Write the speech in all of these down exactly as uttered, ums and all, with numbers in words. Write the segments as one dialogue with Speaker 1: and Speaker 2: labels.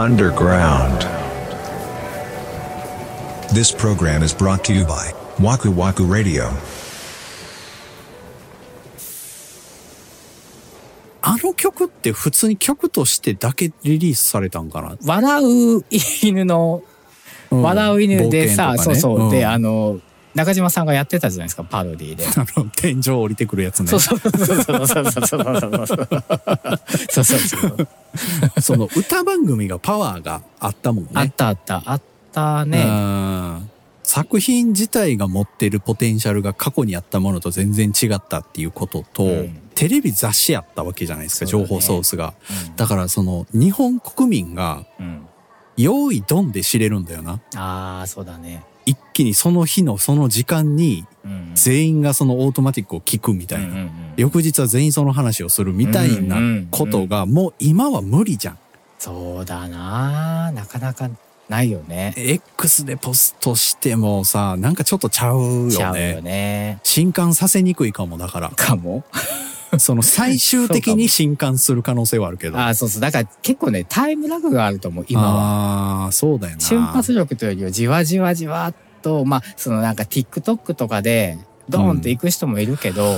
Speaker 1: underground. This program is brought to you by Waku Waku Radio.
Speaker 2: あの曲って普通に曲としてだけリリースされたんかな。
Speaker 3: 笑う犬の、うん、笑う犬でさ、ね、そうそう、うん、であの中島さんがやってたじゃないですか、パロディで。
Speaker 2: あの天井降りてくるやつね。
Speaker 3: そうそうそうそうそうそうそうそうそうそう
Speaker 2: その歌番組がパワーがあったもんね。
Speaker 3: あったあったあったね。
Speaker 2: 作品自体が持っているポテンシャルが過去にあったものと全然違ったっていうことと、うん、テレビ雑誌やったわけじゃないですか、情報ソースが、うん、だからその日本国民が用意ドンで知れるんだよな。
Speaker 3: ああ、そうだね。
Speaker 2: 一気にその日のその時間に全員がそのオートマティックを聞くみたいな、うんうんうん、翌日は全員その話をするみたいなことがもう今は無理じゃん。
Speaker 3: そうだな、なかなかないよね。
Speaker 2: X でポストしてもさ、なんかちょっとちゃうよね。
Speaker 3: ちゃうよね。
Speaker 2: 震撼させにくいかも。だから
Speaker 3: かも
Speaker 2: その最終的に震撼する可能性はあるけど。
Speaker 3: ああ、そうそう。だから結構ね、タイムラグがあると思う、今は。
Speaker 2: ああ、そうだよな。
Speaker 3: 瞬発力というよりはじわじわじわっと、まあ、そのなんか TikTok とかでドーンって行く人もいるけど。うん、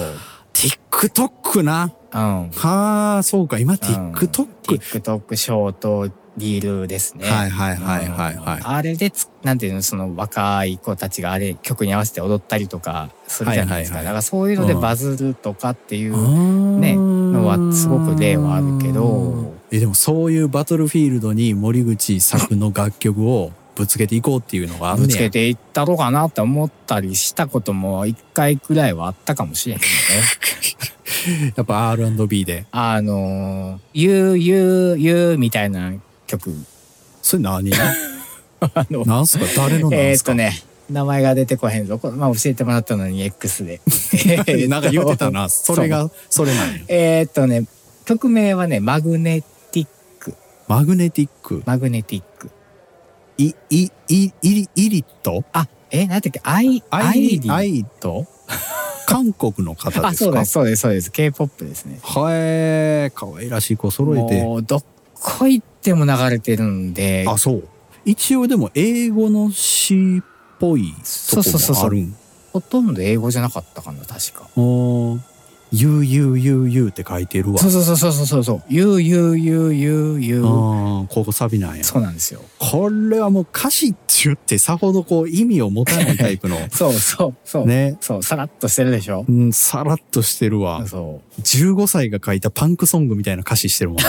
Speaker 2: TikTok な。
Speaker 3: うん。
Speaker 2: はあ、そうか。今 TikTok、うん。
Speaker 3: TikTok ショートリールですね。
Speaker 2: はいはいはいはいはい。
Speaker 3: あれでつ、なんていうの、その若い子たちがあれ曲に合わせて踊ったりとかするじゃないですか。はいはいはい、だからそういうのでバズるとかっていうね、のはすごく例はあるけど。
Speaker 2: え、でもそういうバトルフィールドに森口作の楽曲をぶつけていこうっていうのがあんねや。
Speaker 3: ぶつけていったろうかなって思ったりしたことも一回くらいはあったかもしれへんね。
Speaker 2: やっぱ アールアンドビー で。
Speaker 3: あの、ゆうゆうゆうみたいな曲。
Speaker 2: それ何あのなんすか、誰のなんすか。
Speaker 3: えー、っとね、名前が出てこへんぞ。まあ教えてもらったのに X で。
Speaker 2: なんか言ってたな。それが、それなんや。
Speaker 3: えー、っとね、曲名はね、マグネティック。
Speaker 2: マグネティック。
Speaker 3: マグネティック。
Speaker 2: い、い、い、いり、いりっと
Speaker 3: あ、え、なんだっけ、アイ、アイリット
Speaker 2: 韓国の方ですか。
Speaker 3: あ、そうです、そうです、そうです。K-ポップ ですね。
Speaker 2: はえー、可愛らしい子揃えて。
Speaker 3: もう、どっこ行っても流れてるんで。
Speaker 2: あ、そう。一応でも英語の詩っぽいとこもあるん。そうそうそうそう。
Speaker 3: ほとんど英語じゃなかったかな、確か。
Speaker 2: おー。ゆうゆうゆうゆうって書いてるわ。
Speaker 3: そうそうそうそうそうそう。ゆうゆうゆうゆうゆう。
Speaker 2: ああ、ここサビなんや。
Speaker 3: そうなんですよ。
Speaker 2: これはもう歌詞って言ってさほどこう意味を持たないタイプの。
Speaker 3: そうそうそう。ね。そう、さらっとしてるでしょ。
Speaker 2: うん、さらっとしてるわ。そう。じゅうごさいが書いたパンクソングみたいな歌詞してるもんね。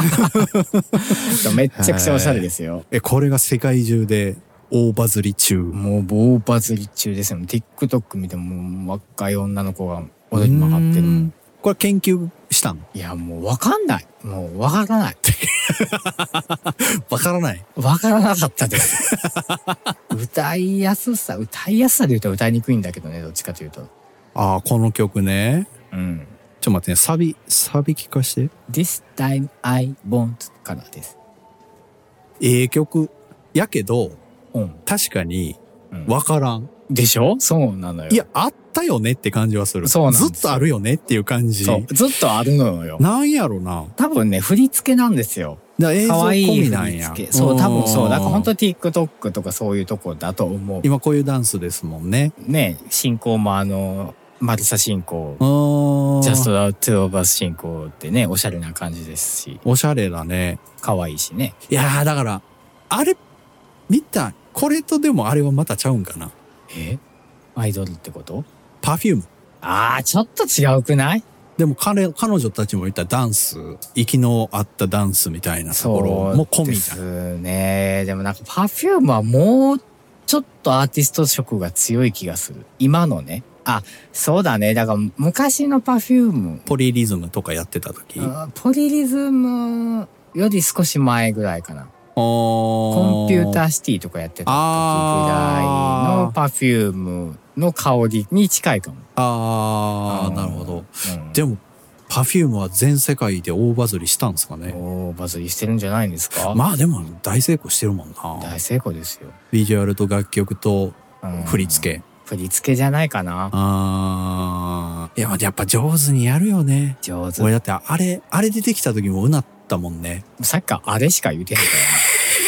Speaker 3: めっちゃくちゃおしゃれですよ。
Speaker 2: え、これが世界中で大バズり中。
Speaker 3: もう大バズり中ですよ。TikTok 見ても若い女の子が踊り曲がってる。
Speaker 2: これ研究したの？
Speaker 3: いや、もうわかんない。もうわからない。
Speaker 2: わからない。
Speaker 3: わからなかったです。歌いやすさ、歌いやすさで言うと歌いにくいんだけどね、どっちかというと。
Speaker 2: ああ、この曲ね。
Speaker 3: うん。
Speaker 2: ちょっと待ってね、サビ、サビ聞かして。
Speaker 3: This time I want からです。
Speaker 2: ええ曲やけど、
Speaker 3: うん、
Speaker 2: 確かにわからん。
Speaker 3: でしょ？そうなのよ。
Speaker 2: いや、あったよねって感じはする。
Speaker 3: そうなんですよ。
Speaker 2: ずっとあるよねっていう感じ。
Speaker 3: そう。ずっとあるのよ。
Speaker 2: なんやろな。
Speaker 3: 多分ね、振り付けなんですよ。
Speaker 2: だ映像込みなんや。
Speaker 3: そう、多分そう。だから本当 TikTok とかそういうとこだと思う。
Speaker 2: 今こういうダンスですもんね。
Speaker 3: ね、進行もあの、マルサ進行。Just the two of us 進行ってね、おしゃれな感じですし。
Speaker 2: おしゃれだね。
Speaker 3: 可愛いしね。
Speaker 2: いやー、だから、あれ、見た、これとでもあれはまたちゃうんかな。
Speaker 3: え？アイドルってこと？
Speaker 2: パフューム。
Speaker 3: ああ、ちょっと違うくない？
Speaker 2: でも彼、彼女たちも言ったダンス、息の合ったダンスみたいなところも込みじゃん。
Speaker 3: そうですね。でもなんかパフュームはもうちょっとアーティスト色が強い気がする。今のね。あ、そうだね。だから昔のパフューム。
Speaker 2: ポリリズムとかやってた時？
Speaker 3: ポリリズムより少し前ぐらいかな。コンピューターシティとかやってた時ぐらいのパフュームの香りに近いかも。
Speaker 2: ああ、なるほど。うん、でも、パフュームは全世界で大バズりしたんですかね。
Speaker 3: 大バズりしてるんじゃないんですか？
Speaker 2: まあでも大成功してるもんな。
Speaker 3: 大成功ですよ。
Speaker 2: ビジュアルと楽曲と振り付け。
Speaker 3: 振り付けじゃないかな。
Speaker 2: ああ。いや、やっぱ上手にやるよね。
Speaker 3: 上手。
Speaker 2: 俺だってあれ、あれ出てきた時もうなったもんね。
Speaker 3: さっきからあれしか言うてへんか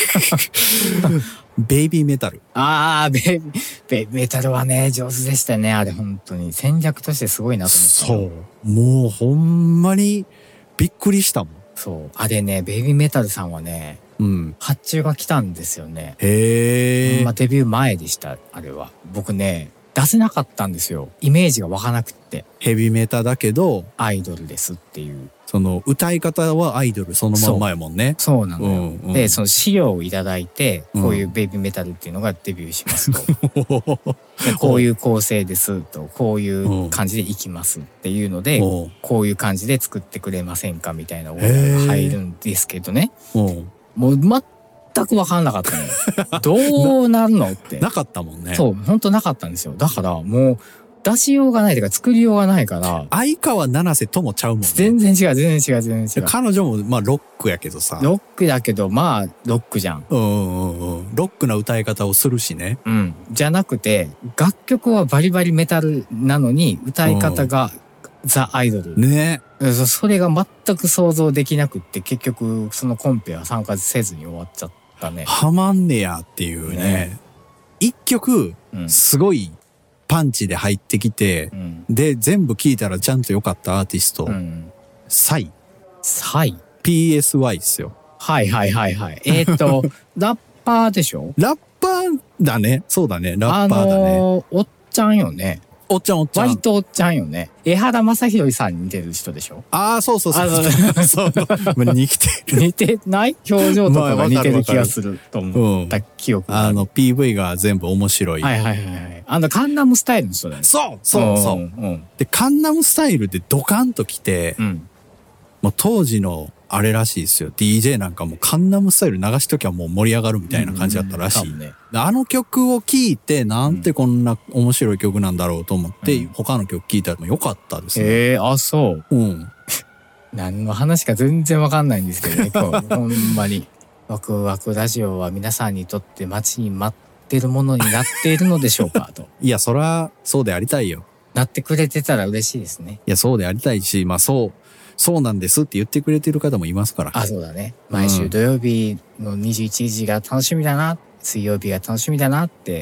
Speaker 2: ベイビーメタル。
Speaker 3: ああ、ベイビー、ベイビーメタルはね、上手でしたね。あれ本当に。戦略としてすごいなと思って。
Speaker 2: そう。もうほんまにびっくりしたもん。
Speaker 3: そう。あれね、ベイビーメタルさんはね、
Speaker 2: うん。
Speaker 3: 発注が来たんですよね。
Speaker 2: へえ。
Speaker 3: まあデビュー前でした、あれは。僕ね、出せなかったんですよ。イメージが湧かなくって。
Speaker 2: ヘビメタだけど、
Speaker 3: アイドルですっていう。
Speaker 2: その歌い方はアイドルそのまんまやもんね。
Speaker 3: そうなのよ、
Speaker 2: うんうん。
Speaker 3: で、その資料をいただいて、こういうベイビーメタルっていうのがデビューしますと。でこういう構成ですと、こういう感じでいきますっていうので、
Speaker 2: うん、
Speaker 3: こういう感じで作ってくれませんかみたいなオーダーが入るんですけどね。
Speaker 2: うん、
Speaker 3: もう全く分かんなかったのよ。どうなるのって。
Speaker 2: なかったもんね。
Speaker 3: そう、本当なかったんですよ。だからもう、出しようがないというか作りようがないから。
Speaker 2: 相川七瀬ともちゃうもんね。
Speaker 3: 全然違う、全然違う、全然違う。
Speaker 2: 彼女もまあロックやけどさ。
Speaker 3: ロックだけど、まあ、ロックじゃん。
Speaker 2: うんうんうん。ロックな歌い方をするしね。
Speaker 3: うん。じゃなくて、楽曲はバリバリメタルなのに、歌い方がザ・アイドル。
Speaker 2: ね。
Speaker 3: それが全く想像できなくって、結局、そのコンペは参加せずに終わっちゃったね。
Speaker 2: はまんねやっていうね。一、ね、曲、すごい、パンチで入ってきて、うん、で、全部聴いたらちゃんと良かったアーティスト。うん、サイ。
Speaker 3: サイ
Speaker 2: ピーエスワイ っすよ。
Speaker 3: はいはいはいはい。えっと、ラッパーでしょ？
Speaker 2: ラッパーだね。そうだね。ラッパーだね。あのー、
Speaker 3: おっちゃんよね。
Speaker 2: おっちゃんおっちゃん。
Speaker 3: 割とおっちゃんよね。江原正宏さんに似てる人でしょ？
Speaker 2: ああ、そうそうそう。そう似てる。
Speaker 3: 似てない表情とかが似てる気がすると思った記憶がある。
Speaker 2: あの、ピーブイ が全部面白い。
Speaker 3: はいはいはい。あの、カンナムスタイルの人だよね。
Speaker 2: そうそうそう。うん、で、カンナムスタイルでドカンと来て、うん、もう当時のあれらしいですよ。ディージェー なんかもうカンナムスタイル流しときゃもう盛り上がるみたいな感じだったらしい。うんね、あの曲を聴いて、なんてこんな面白い曲なんだろうと思って、うん、他の曲聴いたらよかったですね。
Speaker 3: へえ、あ、そう。
Speaker 2: うん。
Speaker 3: 何の話か全然わかんないんですけどね、今日。ほんまに。ワクワクラジオは皆さんにとって待ちに待ってるものになっているのでしょうかと。
Speaker 2: いや、そら、そうでありたいよ。
Speaker 3: なってくれてたら嬉しいですね。
Speaker 2: いや、そうでありたいし、まあそう、そうなんですって言ってくれてる方もいますから。
Speaker 3: あ、そうだね。毎週土曜日のにじゅういちじが楽しみだな、水曜日が楽しみだなって。
Speaker 2: うん。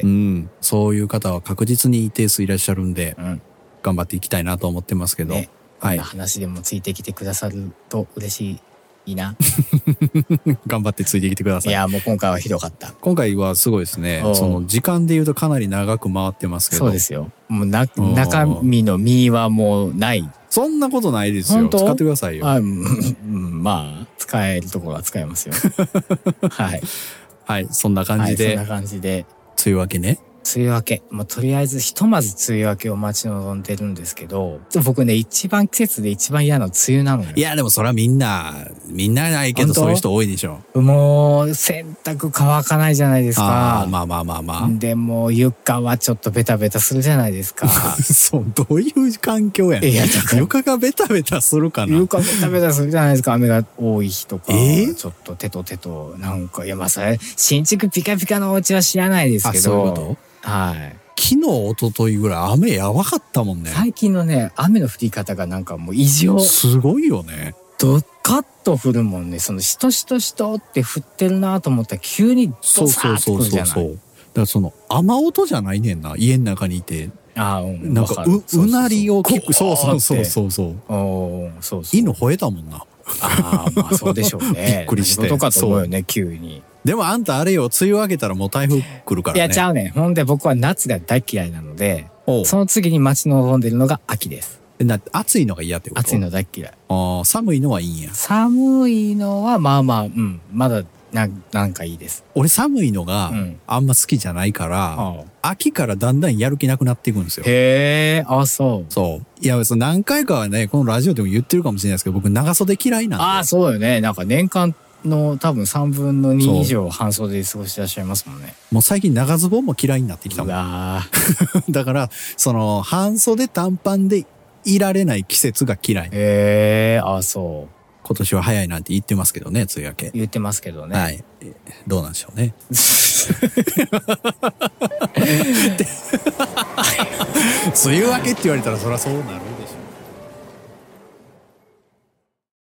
Speaker 2: そういう方は確実に一定数いらっしゃるんで、うん、頑張っていきたいなと思ってますけど。ね、
Speaker 3: はい。話でもついてきてくださると嬉しい。いいな。
Speaker 2: 頑張ってついてきてください。
Speaker 3: いや、もう今回はひどかった。
Speaker 2: 今回はすごいですね。その時間で言うとかなり長く回ってますけど。
Speaker 3: そうですよ。もうな、中身の身はもうない。
Speaker 2: そんなことないですよ。使ってくださいよ。
Speaker 3: あ、うん、まあ、使えるところは使えますよ。はい。
Speaker 2: はい、そんな感じで。
Speaker 3: はい、そんな感じで。
Speaker 2: 梅雨明けね。
Speaker 3: 梅雨明け。まあ、とりあえず、ひとまず梅雨明けを待ち望んでるんですけど、僕ね、一番季節で一番嫌なの梅雨なのよ。
Speaker 2: いや、でもそれはみんな、みんなないけど、そういう人多いでしょ。
Speaker 3: もう、洗濯乾かないじゃないですか。
Speaker 2: あまあまあまあまあ。
Speaker 3: でも、床はちょっとベタベタするじゃないですか。
Speaker 2: そう、どういう環境やねん。いや、床がベタベタするかな。
Speaker 3: 床ベタベタするじゃないですか。雨が多い日とか。えー、ちょっとテトテト、なんか、いや、まあ、それ、新築ピカピカのお家は知らないですけど。
Speaker 2: あ、そういうこと？
Speaker 3: はい。
Speaker 2: 昨日、一昨日ぐらい雨やばかったもんね。
Speaker 3: 最近のね、雨の降り方がなんかもう異常。
Speaker 2: すごいよね。
Speaker 3: ドカッと降るもんね。そのしとしとしとって降ってるなと思ったら急にドサーッとくるじゃない。そうそうそうそう。だからその雨音じゃないねんな。家の中にいて。ああ、うん。なんかう、うなりを聞く。そうそうそうそうそう。おそうそう。犬吠えたもんな。 ああ、まあそうでしょうね。
Speaker 2: びっくりして。
Speaker 3: 何事かと思うよね、急に。
Speaker 2: でもあんたあれよ、梅雨明けたらもう台風来るからね。
Speaker 3: いや、ちゃうねん。ほんで僕は夏が大嫌いなので、その次に待ち望んでるのが秋です。
Speaker 2: な暑いのが嫌ってこと？
Speaker 3: 暑いの大嫌い。
Speaker 2: ああ、寒いのはいいんや。
Speaker 3: 寒いのはまあまあ、うん、まだな、なんかいいです。
Speaker 2: 俺寒いのがあんま好きじゃないから、うん、秋からだんだんやる気なくなっていくんですよ。
Speaker 3: へえ、あ、そう。
Speaker 2: そう。いや、その何回かはね、このラジオでも言ってるかもしれないですけど、僕長袖嫌いなんで。
Speaker 3: ああ、そうよね。なんか年間の多分さんぶんのに以上半袖で過ごしてらっしゃいますもんね。
Speaker 2: もう最近長ズボンも嫌いになってきたもん。
Speaker 3: うわ
Speaker 2: だから、その半袖短パンでいられない季節が嫌い。
Speaker 3: へえ、あ、そう。
Speaker 2: 今年は早いなんて言ってますけどね、梅雨明け。
Speaker 3: 言ってますけどね。
Speaker 2: はい。どうなんでしょうね。梅雨明けって言われたらそりゃそうなる。